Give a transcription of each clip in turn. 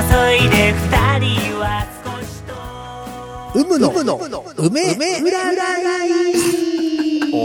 いで二人は少しとうむの梅占い。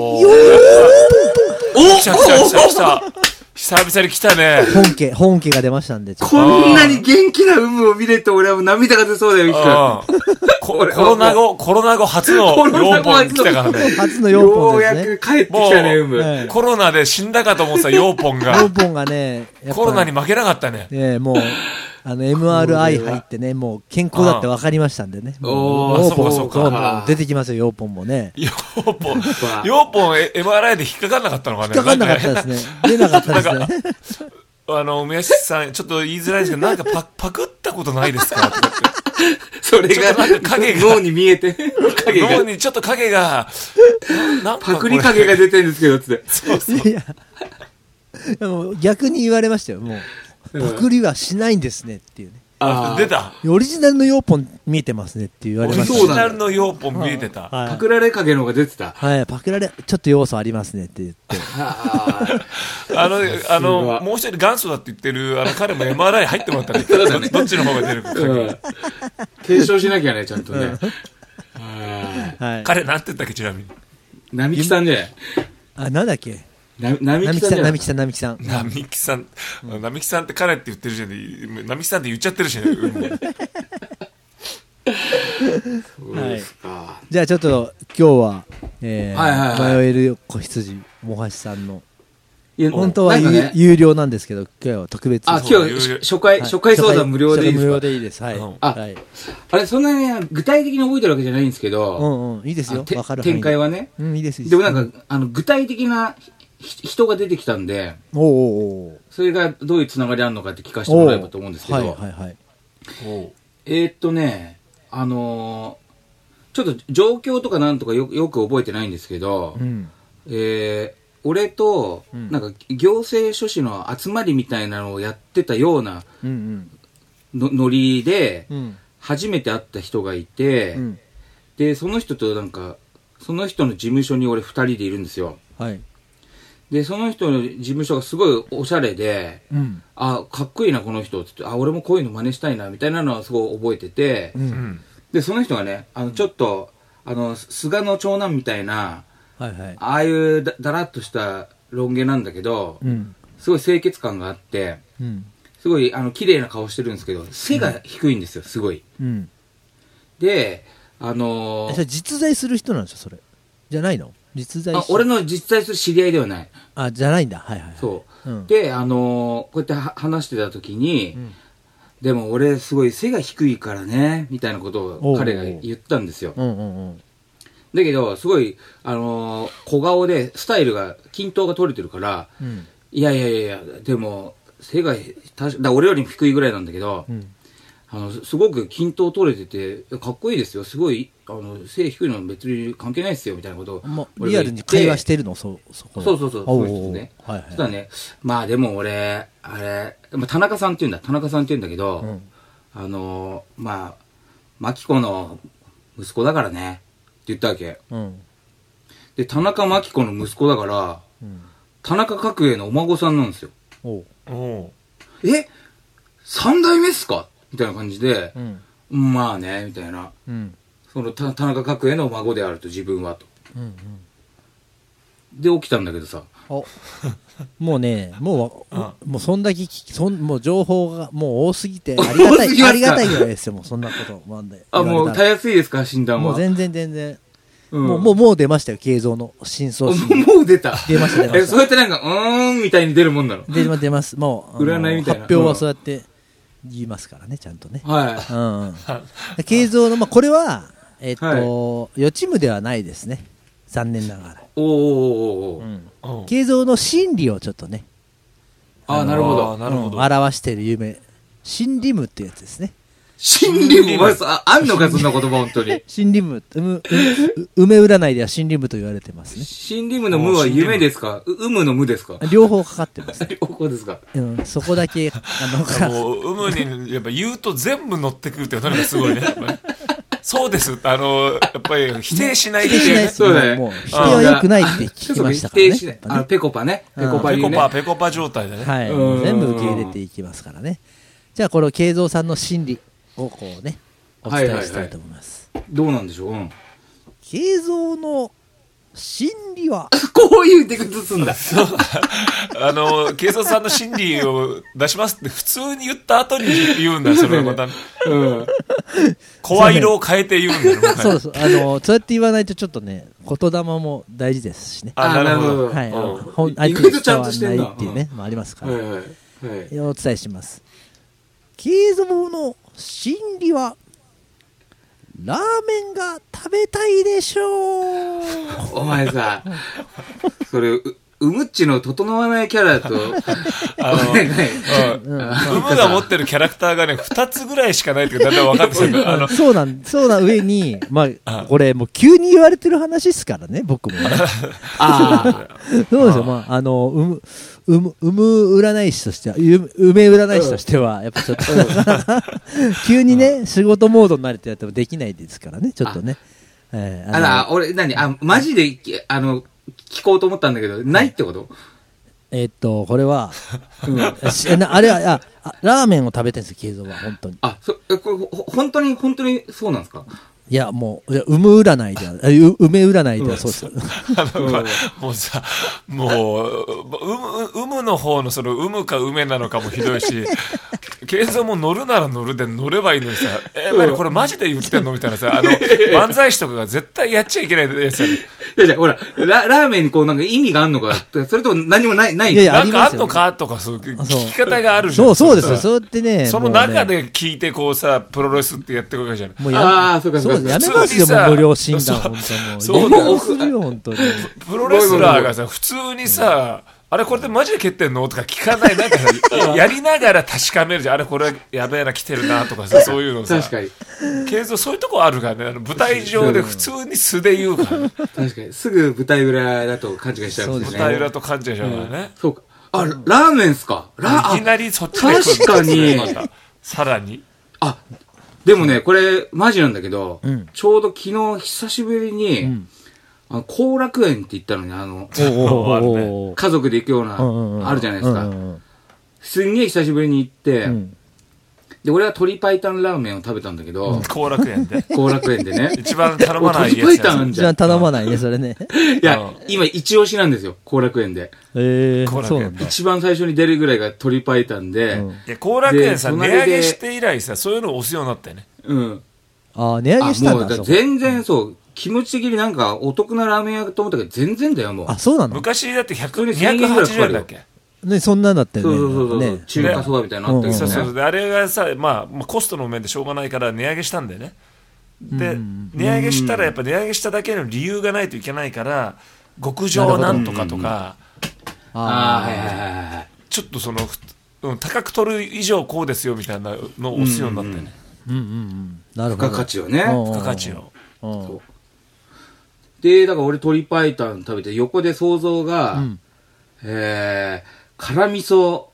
お来た久々に来たね。 本家が出ましたんで、 こんなに元気な有無を見れて俺はもう涙が出そうだよ、 コロナ後初の4本来たからね。 初の4本ですね。 ようやく帰ってきたね、有無。 コロナで死んだかと思ってた4本が。 4本がね、 コロナに負けなかったね。 もう、MRI 入ってね、もう健康だって分かりましたんでね。 そうか。 出てきますよ、4本もね。 4本 MRI で引っかかんなかったのかね。 引っかかんなかったですね。出なかったですね。 梅橋さん、ちょっと言いづらいですけど、なんかパクったことないですかとかって。 それが脳に見えて、 脳にちょっと影が、 パクリ影が出てるんですけど、つって。 そう。いや、逆に言われましたよ、もう。パクリはしないんですねっていうね。 出た。 オリジナルの4本見えてますねって言われました。 オリジナルの4本見えてた。 パクられ影の方が出てた。 はい、パクられ、ちょっと要素ありますねって言って。 もう一人元祖だって言ってる、彼も MRI 入ってもらったら、どっちの方が出るか。 検証しなきゃね、ちゃんとね。 彼なんて言ったっけ、ちなみに。 並木さんね。 なんだっけ並木さんって彼って言ってるじゃん。並木さんって言っちゃってるしね。 じゃあちょっと今日は、迷える子羊もはしさんの本当は有料なんですけど、今日は特別。 今日初回相談無料でいいですか？ 無料でいいです。はい。 あれ、そんなに具体的に覚えてるわけじゃないんですけど、 いいですよ。わかる。 展開はね。 いいです。 でもなんか、具体的な人が出てきたんで、それがどういうつながりあるのかって聞かせてもらえばと思うんですけど、ちょっと状況とかなんとかよく覚えてないんですけど、俺と、なんか行政書士の集まりみたいなのをやってたようなノリで、初めて会った人がいて、で、その人となんか、その人の事務所に俺2人でいるんですよ。で、その人の事務所がすごいおしゃれで、かっこいいな、この人って言って、俺もこういうの真似したいな、みたいなのはすごい覚えてて、で、その人がね、ちょっと、菅の長男みたいな、ああいうだらっとしたロン毛なんだけど、すごい清潔感があって、すごい綺麗な顔してるんですけど、背が低いんですよ、すごい。で、 実在する人なんですよ、それ。じゃないの？実在俺の実在する知り合いではない。 じゃないんだ。 そう。で、こうやって話してた時に、でも俺すごい背が低いからね、みたいなことを彼が言ったんですよ。だけど、すごい、小顔で、スタイルが、均等が取れてるから、いや、でも、背が、俺よりも低いぐらいなんだけど、すごく均等取れてて、かっこいいですよ。すごい、背低いの別に関係ないですよ、みたいなことを。 リアルに会話してるの？そうそうですね。そしたらね、まあでも俺、田中さんって言うんだけど、まあ、マキコの息子だからね。って言ったわけ、で田中真紀子の息子だから、田中角栄のお孫さんなんですよ。三代目っすかみたいな感じで、まあねみたいな、その田中角栄の孫であると自分はと、で起きたんだけどさ、 もうね、もうそんだけもう情報がもう多すぎてありがたいぐらいですよ。もうそんなこともうたやすいですか、診断は。 もう全然、もう出ましたよ、慶三の深層心。 もう出ました。そうやってなんかみたいに出るもんなの？ 出ます。もう占いみたいな発表はそうやって言いますからね、ちゃんとね。慶三のこれは予知夢ではないですね、残念ながら。慶三の心理をちょっとね、 なるほど、 表している夢、心理夢っていうやつですね。 心理夢、あんのかそんな言葉、本当に。 心理夢、梅占いでは心理夢と言われてますね。 心理夢の夢は夢ですか？有無の無ですか？ 両方かかってます。 両方ですか？ そこだけもう有無にやっぱ言うと全部乗ってくるっていうのがすごいね。そうです。やっぱり否定しないっていうね。 そうだね。 もう否定は良くないって聞きましたからね。 否定しない。ペコパね。ペコパ状態だね。 はい。全部受け入れていきますからね。 じゃあこの慶三さんの心理をこうねお伝えしたいと思います、 どうなんでしょう。 慶三の心理はこういう出方すんだ。 慶三さんの心理を出しますって普通に言った後に言うんだ。それをまた、声色を変えて言うんだよ。 そうそう、そうやって言わないとちょっとね、言霊も大事ですしね。 なるほど。 はい、 意外とちゃんとしてんだっていうね、もありますから、 お伝えします。慶三の心理はラーメンが食べたいでしょう。 お前さ、それうむっちの整わないキャラとうむが持ってるキャラクターがね2つぐらいしかないってだんだん分かってきた。 そうな上に、まあこれもう急に言われてる話ですからね、僕もね。そうですよ。まあ占い師としては、梅占い師としてはやっぱちょっと急にね仕事モードになるってやってもできないですからね、ちょっとね。 俺マジで聞こうと思ったんだけど、ないってこと？ これは、あれは、ラーメンを食べてるんですよ、慶三は、本当に。 これ、本当にそうなんですか？ いや、もう、梅占いではそうですよ。 もうさ、有無の方のその有無か梅なのかもひどいし、慶三も乗るなら乗るで乗ればいいのにさ、これマジで言ってんのみたいなさ、漫才師とかが絶対やっちゃいけないやつやね。 いや、ほら、ラーメンにこうなんか意味があんのか、それとも何もない。 なんかあんのかとか、そう聞き方があるじゃん。 そうですよ、そうやってね。 その中で聞いてこうさ、プロレスってやってくるわけじゃん。 そうか、そうか。やめますよ、もう無料診断、本当に。本当に。 プロレスラーがさ、普通にさ、あれこれでマジで蹴ってんのとか聞かない。なんかさ、やりながら確かめるじゃん。あれこれやべえな来てるなとかさ、そういうのさ。 確かに。 慶三そういうとこあるからね。舞台上で普通に素で言うからね。 確かに。すぐ舞台裏だと勘違いしちゃうんですね。 舞台裏と勘違いしちゃうからね。 そうか。ラーメンっすか？ いきなりそっちで確かに。 さらに。 でもね、これマジなんだけど、ちょうど昨日久しぶりに、後楽園って言ったのに、家族で行くような、あるじゃないですか。すんげえ久しぶりに行って、で、俺は鶏白湯ラーメンを食べたんだけど、 後楽園でね。 一番頼まないやつ。 鶏白湯一番頼まないね、それね。 いや、今一押しなんですよ、後楽園で。 そうなんだ。 一番最初に出るぐらいが鶏白湯で。 いや、後楽園さ、値上げして以来さ、そういうのを押すようになったよね。 値上げしたんだ。 全然そう、気持ち的になんかお得なラーメン屋と思ったけど、全然だよ、もう。 そうなの？ 昔だって280円だっけ？ ね、そんなんだってね。 そう中華そばみたいなのあったけどね。 そうで、あれがさ、まあコストの面でしょうがないから値上げしたんだよね。で、値上げしたらやっぱ値上げしただけの理由がないといけないから、極上なんとかとか、ちょっとその高く取る以上こうですよみたいなのを押すようになってね。 なるほど。付加価値をね。 付加価値を。 で、だから俺鶏白湯食べて横で想像が、辛味噌、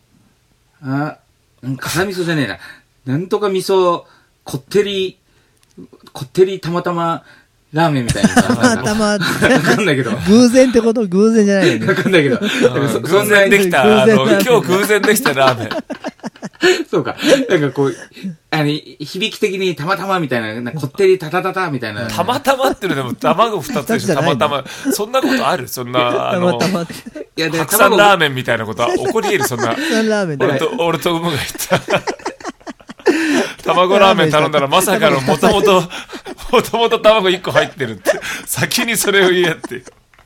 辛味噌じゃねえな。なんとか味噌、こってりたまたまラーメンみたいなさ。 たまたま。わかんないけど。 偶然ってこと？偶然じゃないよね。 わかんないけど。 偶然できた、今日偶然できたラーメン。 そうか。なんかこう、響き的にたまたまみたいな、こってりたたたたみたいな。 たまたまっていうのでも卵2つでしょ、たまたま。そんなことある？そんな、 たまたま。 白山ラーメンみたいなことは起こり得る、そんな。 白山ラーメン俺とウムが言った。卵ラーメン頼んだらまさかのもともと卵1個入ってるって。先にそれを言えって。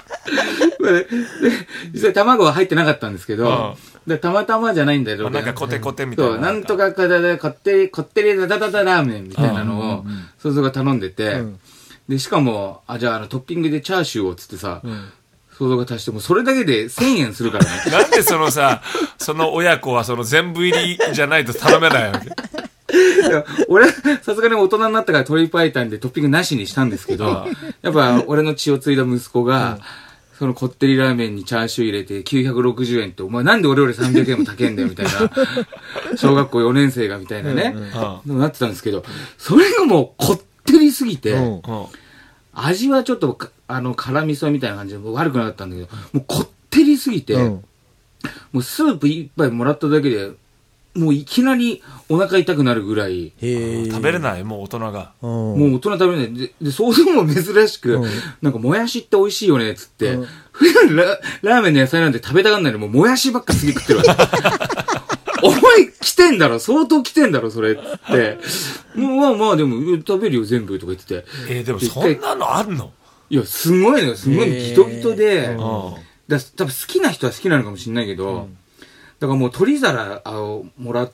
実際卵は入ってなかったんですけど、たまたまじゃないんだけど、 なんかコテコテみたいな。 そう、なんとかこってりダダダダラーメンみたいなのを、想像が頼んでて、で、しかも、じゃあトッピングでチャーシューをつってさ、想像が足しても、それだけで1000円するからね。 なんでその親子は全部入りじゃないと頼めないわけ。 俺、さすがに大人になったから鶏白湯でトッピングなしにしたんですけど、やっぱ俺の血を継いだ息子が、そのこってりラーメンにチャーシュー入れて960円って、お前なんで俺より300円も高えんだよみたいな、小学校4年生がみたいなね、なってたんですけど、それがもうこってりすぎて、味はちょっと辛味噌みたいな感じで悪くなかったんだけど、もうこってりすぎて、もうスープ一杯もらっただけで、 もういきなりお腹痛くなるぐらい。 食べれない、もう大人が。 もう大人食べれない。で、想像も珍しく、なんかもやしって美味しいよね、つって、普段ラーメンの野菜なんて食べたがんないのももやしばっかすげ食ってるわけ。お前来てんだろ、相当来てんだろ、それ、つって。まあでも、食べるよ、全部、とか言ってて。 でもそんなのあんの？ いや、すごいのよ、すごいギトギトで、多分好きな人は好きなのかもしれないけど、だからもう鶏皿をもらって、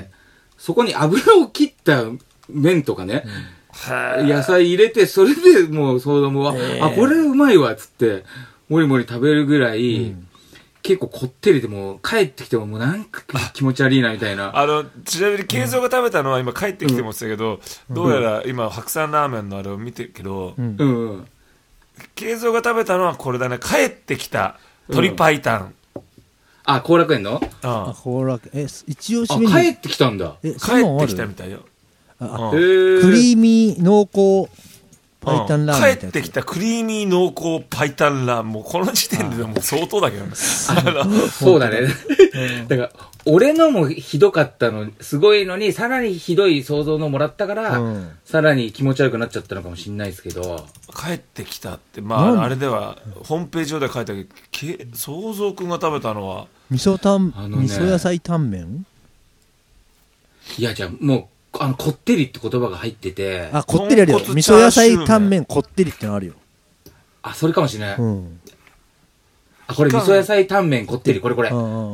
そこに油を切った麺とかね、野菜入れて、それでもう相談も、これうまいわ、つって、もりもり食べるぐらい、結構こってりでも帰ってきてももうなんか気持ち悪いなみたいな。 ちなみに慶三が食べたのは今帰ってきてもって言ったけど、どうやら今白山ラーメンのあれを見てるけど、慶三が食べたのはこれだね、帰ってきた鶏白湯。 後楽園の？ 後楽園。一応締めに。 帰ってきたんだ。 帰ってきたみたいよ。 クリーミー濃厚白湯ラーメン。 帰ってきたクリーミー濃厚白湯ラーメン。もうこの時点でもう相当だけどね。 そうだね。だから、俺のもひどかったの、すごいのに、さらにひどい想像のもらったから、さらに気持ち悪くなっちゃったのかもしれないですけど。 帰ってきたって、あれでは、ホームページ上では書いたけど、想像くんが食べたのは、 味噌野菜タンメン？ いや、じゃあもう、こってりって言葉が入ってて。 こってりあるよ。味噌野菜タンメンこってりってのあるよ。 それかもしれない。これ味噌野菜タンメンこってり、これ。 味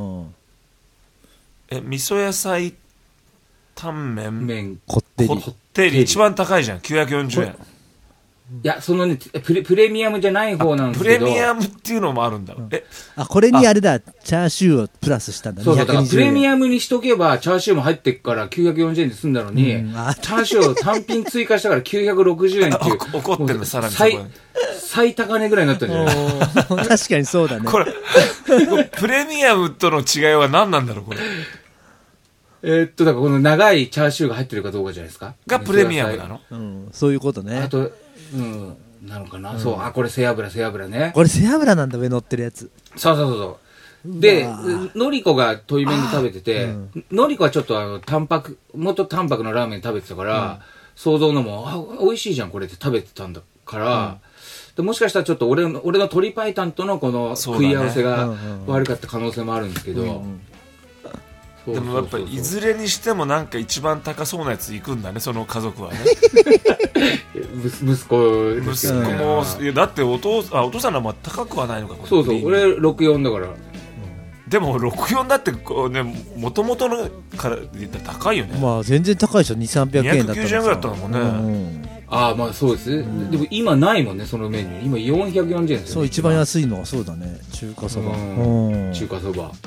噌野菜タンメンこってり。 一番高いじゃん、940円。 いや、そのね、プレミアムじゃない方なんですけど。 プレミアムっていうのもあるんだ。 これにあれだ、チャーシューをプラスしたんだね。 そうだからプレミアムにしとけば、チャーシューも入ってっから940円で済んだのに、チャーシューを単品追加したから960円っていう。 怒ってんの、さらに。 最高値ぐらいになったんじゃない確かにそうだね。 これ、プレミアムとの違いは何なんだろう、これ。 だからこの長いチャーシューが入ってるかどうかじゃないですか。 がプレミアムなの？ そういうことね。 あと、なのかな。そう、これ背脂ね。 これ背脂なんだ、上乗ってるやつ。 そう。で、のりこが鶏麺で食べてて、のりこはちょっともっと淡白のラーメン食べてたから、想像のも、美味しいじゃん、これって食べてたんだから、でもしかしたらちょっと俺の鶏白湯とのこの食い合わせが悪かった可能性もあるんですけど、 でもやっぱりいずれにしてもなんか一番高そうなやつ行くんだね、その家族はね。 息子ですよね。 もだってお父さんは高くはないのか。 そう俺64だから。 でも64だってもともとのから言ったら高いよね。 全然高いでしょ。200-300円だったら 290円ぐらいだったもんね。 そうです、でも今ないもんね、そのメニュー。今440円ですよね。 そう、一番安いのはそうだね、中華そば。 中華そば。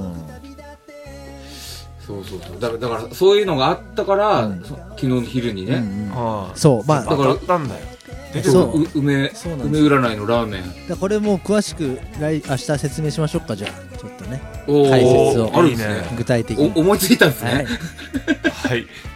そうだからそういうのがあったから、昨日の昼にね。 そう、 だからあったんだよ。 梅占いのラーメン。 これも詳しく明日説明しましょうか。じゃあちょっとね、解説をあるんですね。 具体的に思いついたんですね。 はい。